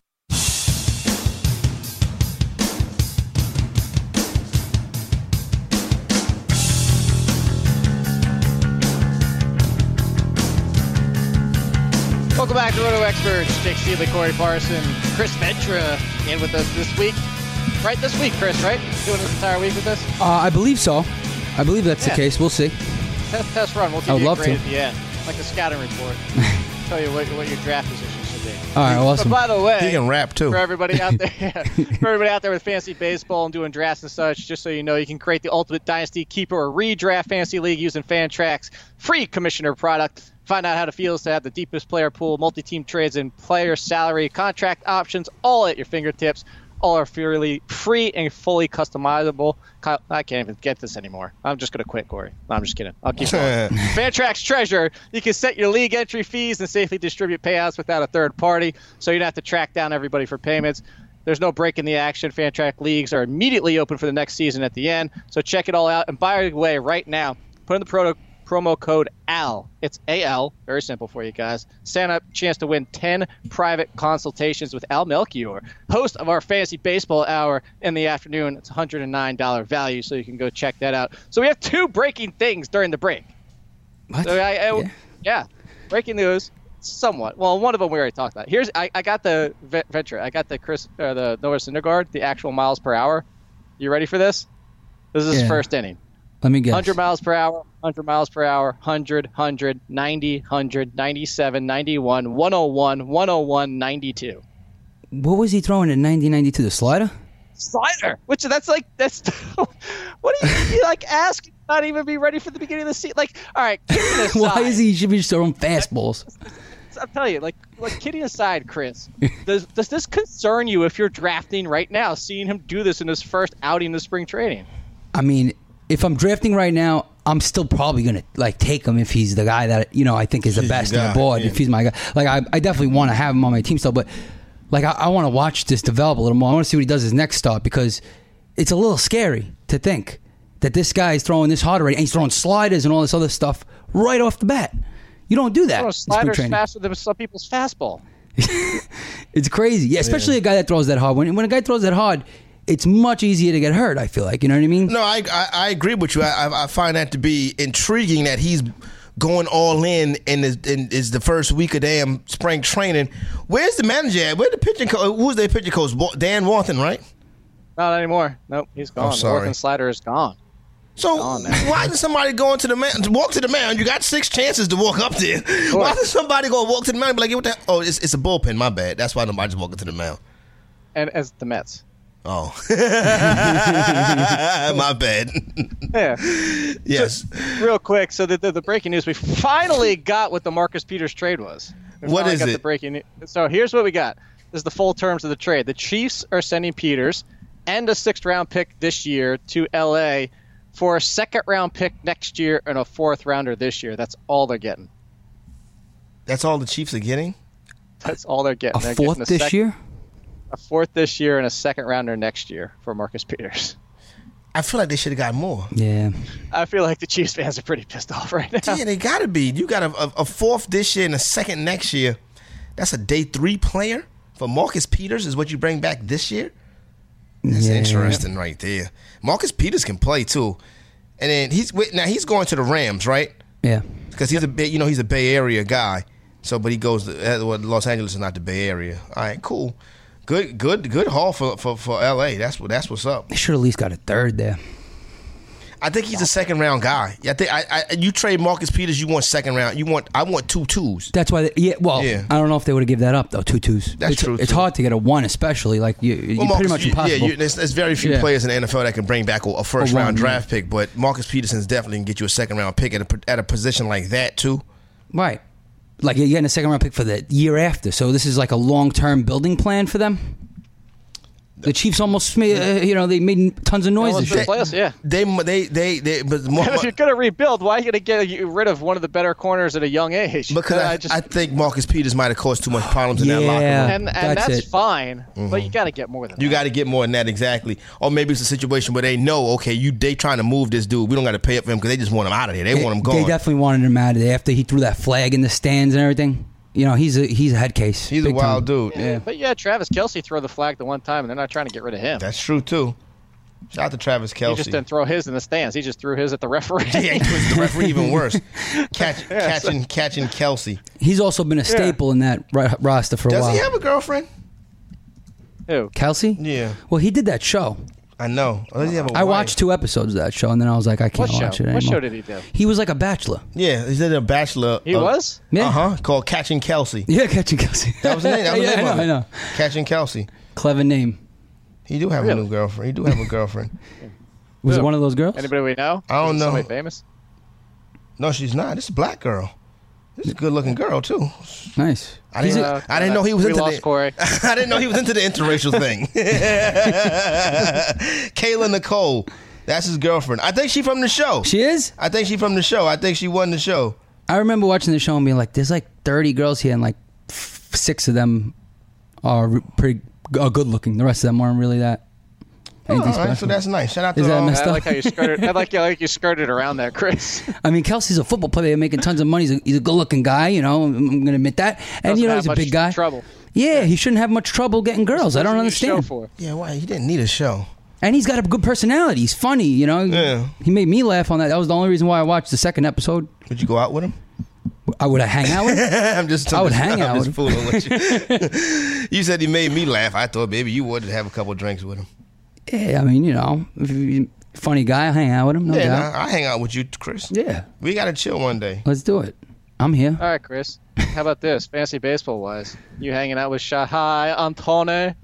Welcome back to Roto Experts. Jake Steele, Corey Parson, Chris Ventura in with us this week. Right this week, Chris, right? Doing this entire week with us? I believe so. I believe that's the case. We'll see. Test run. We'll give you a grade at the end. Like a scouting report. Tell you what your draft position should be. All right, awesome. But by the way, he can rap too. For everybody out there, with fantasy baseball and doing drafts and such, just so you know, you can create the ultimate dynasty keeper or redraft fantasy league using Fantrax free commissioner product. Find out how it feels to have the deepest player pool, multi-team trades, and player salary contract options all at your fingertips. All are free and fully customizable. I can't even get this anymore. I'm just going to quit, Corey. No, I'm just kidding. I'll keep going. Fantrax Treasure. You can set your league entry fees and safely distribute payouts without a third party, so you don't have to track down everybody for payments. There's no break in the action. Fantrax leagues are immediately open for the next season at the end, so check it all out. And by the way, right now, put in the promo code AL. It's AL. Very simple for you guys. Stand up, chance to win 10 private consultations with Al Melchior, host of our Fantasy Baseball Hour in the afternoon. It's $109 value, so you can go check that out. So we have two breaking things during the break. What? So yeah, breaking news. Somewhat. Well, one of them we already talked about. I got the Venture. I got the Noah Syndergaard, the actual miles per hour. You ready for this? This is his first inning. Let me guess. 100 miles per hour, 100 miles per hour, 100, 100, 90, 100, 97, 91, 101, 101, 92. What was he throwing at 90, 92? The slider? Slider. That's what do you like ask? Not even be ready for the beginning of the season. Like, all right, kidding aside. Why is he should be just throwing fastballs? I'm telling you, like kidding aside, Chris, does this concern you if you're drafting right now, seeing him do this in his first outing in spring training? I mean, if I'm drafting right now, I'm still probably going to take him if he's the guy that I think is the best on the board. Yeah. If he's my guy, I definitely want to have him on my team still. But I want to watch this develop a little more. I want to see what he does his next start because it's a little scary to think that this guy is throwing this hard already and he's throwing sliders and all this other stuff right off the bat. You don't do that. Sliders faster than some people's fastball. It's crazy, yeah. Especially a guy that throws that hard. When a guy throws that hard, it's much easier to get hurt, I feel like. You know what I mean? No, I agree with you. I find that to be intriguing that he's going all in is the first week of damn spring training. Where's the manager at? Where's the pitching coach? Who's their pitching coach? Dan Warthen, right? Not anymore. Nope, he's gone. The Warthen slider is gone. So why did somebody go into the mound? Walk to the mound. You got 6 chances to walk up there. Why did somebody go walk to the mound and be like, what the? Oh, it's a bullpen. My bad. That's why nobody's walking to the mound. And as the Mets. Oh. My bad. Yeah. Yes. So, real quick, so the breaking news, we finally got what the Marcus Peters trade was. What is it? The breaking news. So here's what we got. This is the full terms of the trade. The Chiefs are sending Peters and a 6th-round pick this year to L.A. for a 2nd-round pick next year and a 4th-rounder this year. That's all they're getting. That's all the Chiefs are getting? That's all they're getting. A 4th this year? A 4th this year and a 2nd-rounder next year for Marcus Peters. I feel like they should have got more. Yeah. I feel like the Chiefs fans are pretty pissed off right now. Yeah, they got to be. You got a 4th this year and a 2nd next year. That's a day 3 player? for Marcus Peters is what you bring back this year? That's interesting right there. Marcus Peters can play too. And then he's going to the Rams, right? Yeah. Because he's he's a Bay Area guy. So, but he goes to Los Angeles is not the Bay Area. All right, cool. Good haul for LA. That's what's up. They should at least got a third there. I think he's a second round guy. I think you trade Marcus Peters, you want second round. I want 2 2s. That's why. I don't know if they would have given that up though. 2 2s. That's true. It's hard to get a 1, especially like you pretty much impossible. Yeah, there's very few players in the NFL that can bring back a first round draft pick, but Marcus Peterson's definitely can get you a second round pick at a position like that too. Right. Like you're getting a second round pick for the year after, so this is like a long term building plan for them. The Chiefs almost made, they made tons of noises. They but if you're going to rebuild, why are you going to get rid of one of the better corners at a young age? Because I think Marcus Peters might have caused too much problems in that locker room. And that's fine, but you got to get more than that. You got to get more than that, exactly. Or maybe it's a situation where they know, okay, they trying to move this dude. We don't got to pay up for him because they just want him out of there. They want him gone. They definitely wanted him out of there after he threw that flag in the stands and everything. He's a head case. He's a wild dude. Yeah. But Travis Kelce threw the flag the one time, and they're not trying to get rid of him. That's true, too. Shout out to Travis Kelce. He just didn't throw his in the stands. He just threw his at the referee. Yeah, he threw the referee even worse. Catching Kelce. He's also been a staple in that roster for a while. Does he have a girlfriend? Who? Kelce? Yeah. Well, he did that show. I know. I watched 2 episodes of that show, and then I was like, I can't watch it anymore. What show did he do? He was like a bachelor. Yeah, he did a bachelor. He was? Yeah. Called Catching Kelce. Yeah, Catching Kelce. That was the name. I know. Catching Kelce. Clever name. He do have a new girlfriend. He do have a girlfriend. Was it one of those girls? Anybody we know? I don't know. Somebody famous? No, she's not. This is a black girl. This is a good-looking girl too. Nice. I didn't know he was into the. Corey. I didn't know he was into the interracial thing. Kayla Nicole, that's his girlfriend. I think she's from the show. She is? I think she's from the show. I think she won the show. I remember watching the show and being like, "There's like 30 girls here, and like 6 of them are pretty good-looking. The rest of them aren't really that." All right, so that's nice. Shout out to that messed up? I like how you skirted. I like you skirted around that, Chris. I mean, Kelce's a football player making tons of money. He's a good-looking guy. I'm going to admit that. And he's a big guy. Trouble. Yeah, he shouldn't have much trouble getting girls. I don't understand. Yeah, why? He didn't need a show. And he's got a good personality. He's funny. Yeah. He made me laugh on that. That was the only reason why I watched the second episode. Would you go out with him? I would hang out with him. I would hang out with him. Fooling with you. You said he made me laugh. I thought maybe you would have a couple drinks with him. Yeah, I mean, if you're a funny guy, I'll hang out with him. No doubt. I hang out with you, Chris. Yeah. We got to chill one day. Let's do it. I'm here. All right, Chris. How about this? Fantasy baseball-wise, you hanging out with Shahai Antone?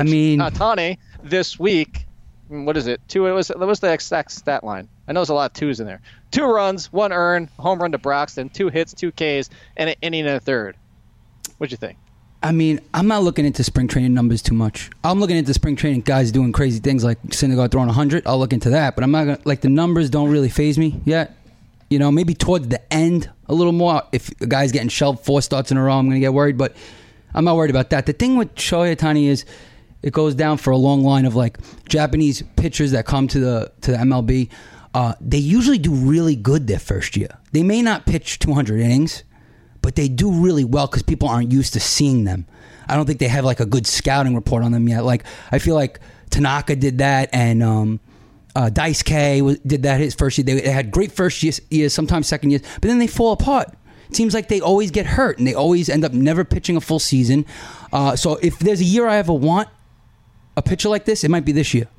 Antone this week. What is it? 2. What was the exact stat line? I know there's a lot of 2s in there. 2 runs, 1 earned, home run to Broxton, 2 hits, 2 Ks, and an inning and a third. What'd you think? I mean, I'm not looking into spring training numbers too much. I'm looking into spring training guys doing crazy things like Syndergaard throwing 100. I'll look into that, but I'm not gonna the numbers don't really faze me yet. Maybe towards the end a little more. If a guy's getting shelved 4 starts in a row, I'm gonna get worried, but I'm not worried about that. The thing with Shohei Ohtani is it goes down for a long line of Japanese pitchers that come to the MLB. They usually do really good their first year. They may not pitch 200 innings. But they do really well because people aren't used to seeing them. I don't think they have a good scouting report on them yet. I feel like Tanaka did that, and Dice K did that his first year. They had great first years, sometimes second years, but then they fall apart. It seems like they always get hurt, and they always end up never pitching a full season. So if there's a year I ever want a pitcher like this, it might be this year.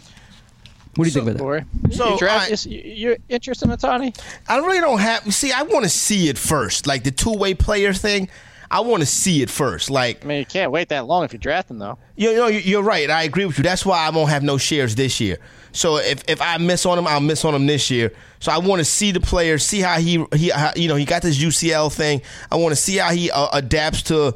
What do you think about that? So you're interested in Ohtani? I really don't have. See, I want to see it first. The 2-way player thing. I want to see it first. You can't wait that long if you draft him, though. You're right. I agree with you. That's why I won't have no shares this year. So if I miss on him, I'll miss on him this year. So I want to see the player, see how he got this UCL thing. I want to see how he adapts to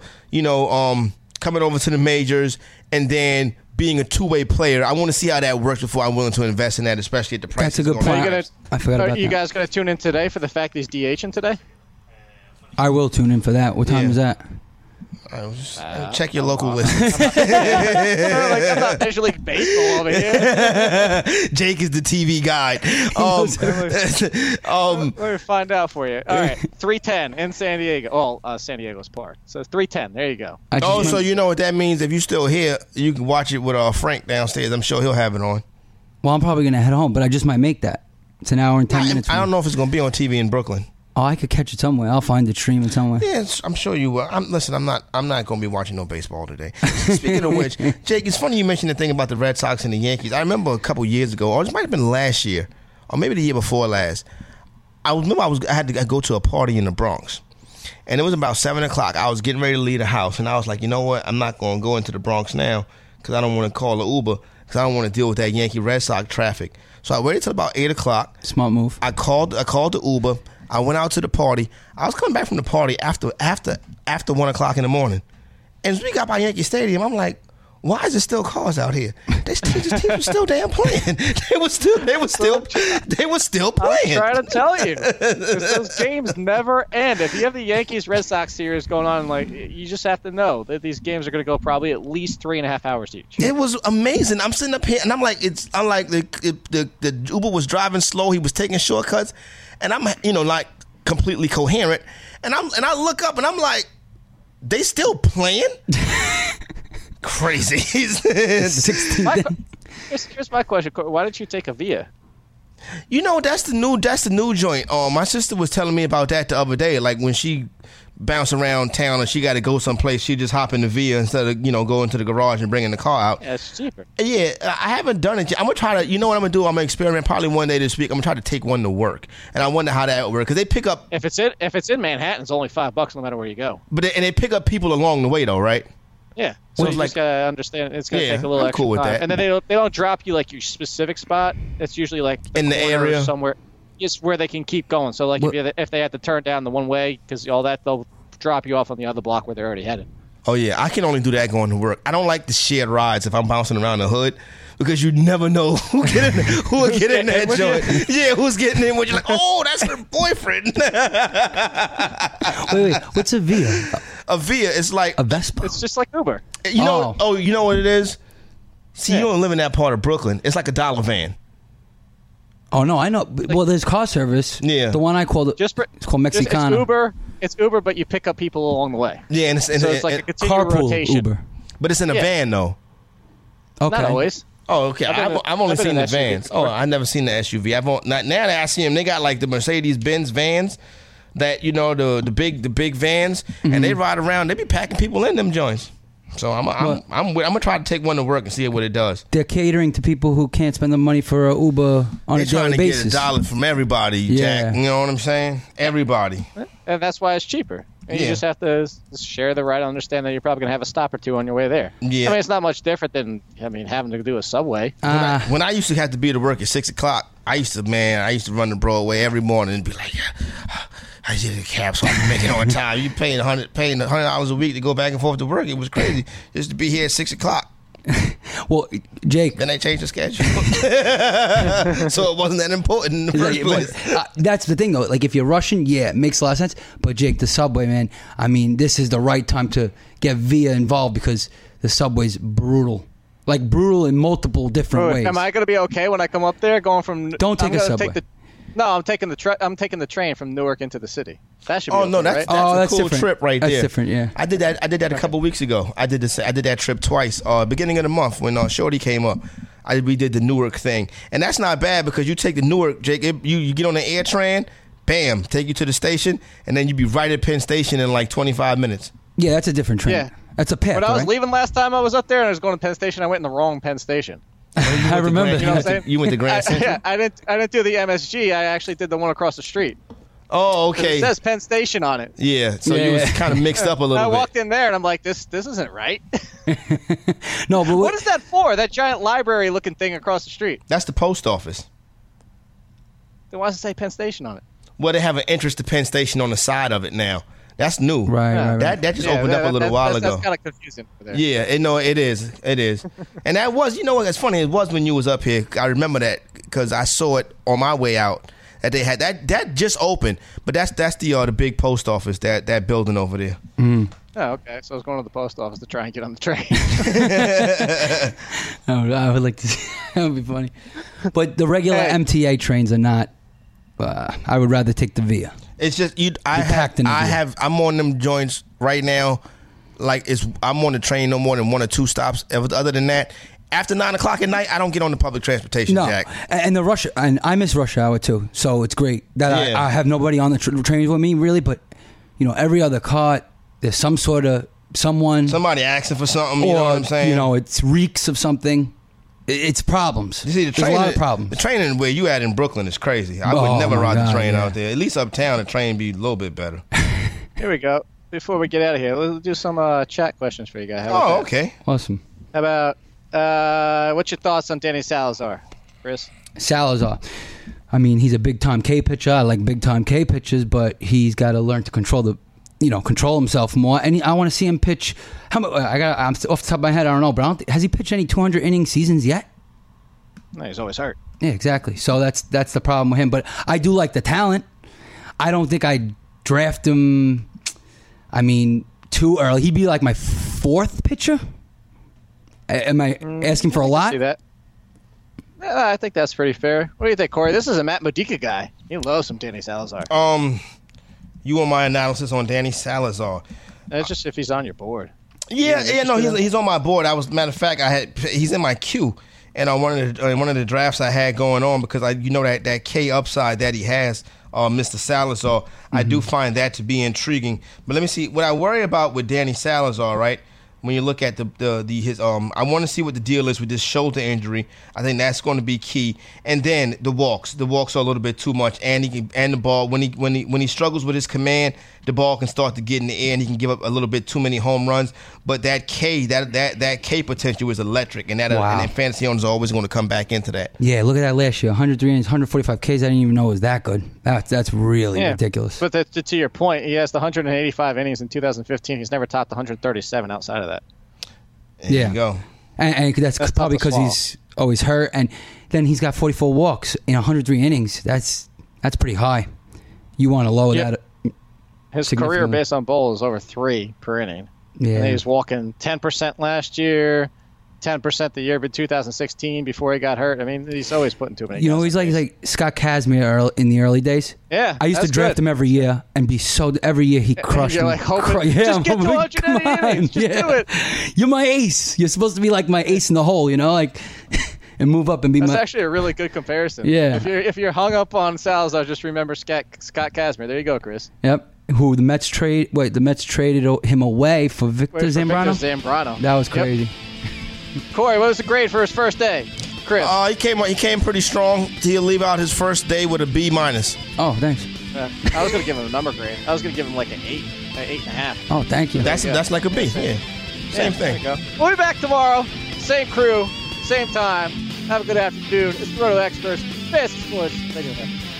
coming over to the majors and then being a 2-way player. I want to see how that works before I'm willing to invest in that, especially at the price. That's a good point. I forgot about that. Are you guys going to tune in today for the fact he's DHing today? I will tune in for that. What time is that? Check your local list. I'm not Major League Baseball over here. Jake is the TV guy. Let me find out for you. All right, 310 in San Diego. San Diego's Park. So 310. There you go. So you know what that means? If you're still here, you can watch it with Frank downstairs. I'm sure he'll have it on. Well, I'm probably gonna head home, but I just might make that. It's an hour and 10 minutes. I don't know if it's gonna be on TV in Brooklyn. Oh, I could catch it somewhere. I'll find it streaming somewhere. Yeah, I'm sure you will. I'm not going to be watching no baseball today. Speaking of which, Jake, it's funny you mentioned the thing about the Red Sox and the Yankees. I remember a couple years ago, or it might have been last year, or maybe the year before last. I had to go to a party in the Bronx, and it was about 7 o'clock. I was getting ready to leave the house, and I was like, you know what? I'm not going to go into the Bronx now because I don't want to call the Uber because I don't want to deal with that Yankee Red Sox traffic. So I waited till about 8 o'clock. Smart move. I called the Uber. I went out to the party. I was coming back from the party after 1 o'clock in the morning. And as we got by Yankee Stadium, I'm like, why is there still cars out here? This team was still damn playing. They were still playing. I'm trying to tell you, those games never end. If you have the Yankees Red Sox series going on, like, you just have to know that these games are going to go probably at least 3.5 hours each. It was amazing. I'm sitting up here and I'm like, the Uber was driving slow. He was taking shortcuts, and I'm like completely coherent. And I look up and I'm like, they still playing? Crazy. Here's my question. Why didn't you take a Via? That's the new joint. My sister was telling me about that the other day. Like when she bounced around town and she got to go someplace, she just hop in the Via instead of going to the garage and bringing the car out. Yeah, it's cheaper. Yeah, I haven't done it yet. I'm gonna try to. You know what I'm gonna do? I'm gonna experiment probably one day this week. I'm gonna try to take one to work, and I wonder how that would work because they pick up. If it's in Manhattan, it's only $5 no matter where you go. But they pick up people along the way though, right? Yeah, so you just gotta understand it's gonna take a little extra cool with time. that. And then they don't drop you like your specific spot. It's usually like in the area somewhere, just where they can keep going. So like if they have to turn down the one way because all that, they'll drop you off on the other block where they're already headed. Oh yeah, I can only do that going to work. I don't like the shared rides if I'm bouncing around the hood because you never know who will get in that joint. Yeah, who's getting in when you're like, oh, that's her boyfriend. Wait, what's a Via? A Via is like a Vespa. It's just like Uber. You know what it is? See, you don't live in that part of Brooklyn. It's like a dollar van. Oh no, I know. Well, there's car service. Yeah, the one I called it's called Mexicana. It's Uber, but you pick up people along the way. Yeah, and it's like a continued rotation. Uber. But it's in a van though. Okay. Not always. Oh, okay. I've only seen the vans. Oh, I've never seen the SUV. Now that I see them, they got like the Mercedes-Benz vans that the big vans, and they ride around. They be packing people in them joints. So I'm gonna try to take one to work and see what it does. They're catering to people who can't spend the money for an Uber on a daily basis. They're trying to get $1 from everybody, Jack. You know what I'm saying? Everybody. And that's why it's cheaper. And you just have to share the ride. Understand that you're probably gonna have a stop or two on your way there. Yeah. I mean, it's not much different than having to do a subway. When I used to have to be to work at 6 o'clock, I used to run to Broadway every morning and be like, I did a cab so I can make it on time. You paying $100 a week to go back and forth to work. It was crazy just to be here at 6 o'clock. Well, Jake. Then they changed the schedule. So it wasn't that important in the first place. That's the thing, though. Like, if you're rushing, yeah, it makes a lot of sense. But, Jake, the subway, man, I mean, this is the right time to get Via involved because the subway's brutal. Like, brutal in multiple different ways. Am I going to be okay when I come up there going from... Don't take a subway. No, I'm taking the train from Newark into the city. That should be that's a cool different. Trip right there. That's different, yeah. I did that a couple weeks ago. I did that trip twice. Beginning of the month when Shorty came up, we did the Newark thing, and that's not bad because you take the Newark, Jake. You get on the AirTran, bam, take you to the station, and then you be right at Penn Station in like 25 minutes. Yeah, that's a different train. Yeah, that's a path. When I was leaving last time I was up there and I was going to Penn Station, I went in the wrong Penn Station. I remember. You know what I'm saying? You went to Grand Central? Yeah, I didn't do the MSG. I actually did the one across the street. Oh, okay. It says Penn Station on it. Yeah, so you was kind of mixed up a little bit. I walked in there and I'm like, this isn't right. No, but what is that for? That giant library-looking thing across the street? That's the post office. Then why does it say Penn Station on it? Well, they have an entrance to Penn Station on the side of it now. That's new. Right. That just opened up a little while ago. That's kind of confusing for there. Yeah, it is. It is. And that was, it's funny, it was when you was up here. I remember that because I saw it on my way out that they had that just opened. But that's the big post office, that building over there. Oh, okay. So I was going to the post office to try and get on the train. I would like to see. That would be funny. But the regular MTA trains are not. I would rather take the Via. It's just I'm on them joints right now. Like I'm on the train no more than 1 or 2 stops. Other than that, after 9 o'clock at night, I don't get on the public transportation. No, Jack. And the rush, and I miss rush hour too. So it's great that I have nobody on the trains with me really. But every other car, there's somebody asking for something. You know what I'm saying? It's reeks of something. It's problems. You see, there's a lot of problems. The training where you at in Brooklyn is crazy. I would never ride the train out there. At least uptown, the train be a little bit better. Here we go. Before we get out of here, let's do some chat questions for you guys. Okay. Awesome. How about what's your thoughts on Danny Salazar, Chris? Salazar. I mean, he's a big-time K pitcher. I like big-time K pitchers, but he's got to learn to control himself more. And I want to see him pitch. I'm off the top of my head, I don't know, but has he pitched any 200 inning seasons yet? No, he's always hurt. Yeah, exactly. So that's the problem with him. But I do like the talent. I don't think I'd draft him. I mean, too early. He'd be like my 4th pitcher. Am I asking for a lot? See that? I think that's pretty fair. What do you think, Corey? This is a Matt Modica guy. He loves some Danny Salazar. You want my analysis on Danny Salazar? It's just if he's on your board. He's on my board. Matter of fact, he's in my queue, and on one of the drafts I had going on because that K upside that he has, Mr. Salazar. Mm-hmm. I do find that to be intriguing. But let me see what I worry about with Danny Salazar, right? When you look at I want to see what the deal is with this shoulder injury. I think that's going to be key. And then the walks. The walks are a little bit too much, and the ball when he struggles with his command, the ball can start to get in the air, and he can give up a little bit too many home runs. But that K potential is electric, and and fantasy owners are always going to come back into that. Yeah, look at that last year, 103 innings, 145 Ks. I didn't even know it was that good. That's really ridiculous. But to your point, he has the 185 innings in 2015. He's never topped 137 outside of that. There you go. And that's probably because he's always hurt. And then he's got 44 walks in 103 innings. That's pretty high. You want to lower that. His career based on bowl is over 3 per inning. Yeah. And he was walking 10% last year, 10% the year of 2016 before he got hurt. I mean, he's always putting too many. He's like Scott Kazmir in the early days. Yeah, I used to draft him every year and be every year he crushed me. You're like, just get to 180 innings. Just do it. You're my ace. You're supposed to be like my ace in the hole, and move up and be That's actually a really good comparison. Yeah. If you're hung up on Salazar, just remember Scott Kazmir. There you go, Chris. Yep. Who the Mets traded him away for Victor Zambrano. That was crazy. Yep. Corey, what was the grade for his first day? Chris. He came pretty strong. He'll leave out his first day with a B-. Oh, thanks. I was going to give him a number grade. I was going to give him like an 8.5. Oh, thank you. That's like a B. Yeah. Same thing. We'll be back tomorrow. Same crew, same time. Have a good afternoon. It's the Roto Experts, Fantasy Sports Radio Network.